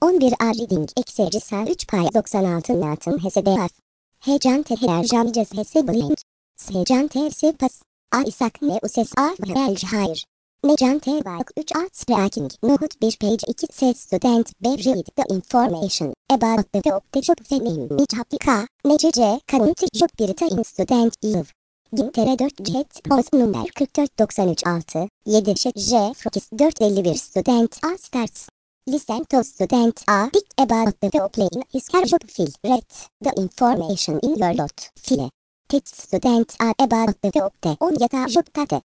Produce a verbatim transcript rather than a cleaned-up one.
on bir A reading exercise üç pay doksan altı Latin hesed Hecan te herjamicez heseblind. Secan te sepas. A isak ne uses a hayır. Necan te bak üç a tracking. Nohut bir page iki set student be read the information about the job the job feeling. Niçapika. Necece kanunti job bir ta in student live. Gintere dört jet host number kırk dört doksan üç altı yedi j frokis dört elli bir student a starts. Listen to student A. Think about the plane is job fill. Read the information in your lot. File. Teach student A about the job te on yata job tate.